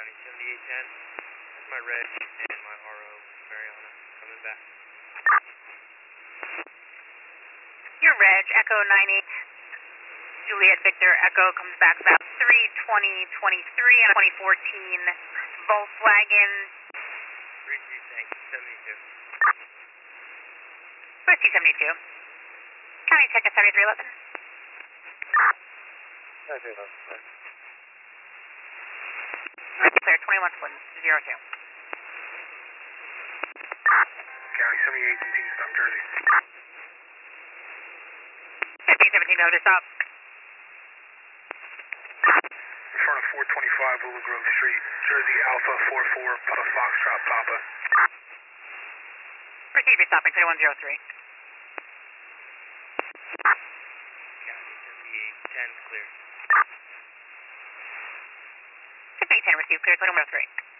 County 7810. That's my red and my RO, Mariana, coming back. Your reg, Echo 98, Juliet Victor Echo comes back about 32023 and a 2014 Volkswagen. 3272. Whiskey 72. County Check 7311. Clear 2102. County 7817, stop Jersey. 1517, no to stop. In front of 425 Willow Grove Street, Jersey Alpha 44, Papa Foxtrot Papa. Proceed to stopping 3103. County 7810, clear. 5810, receive clear 2103.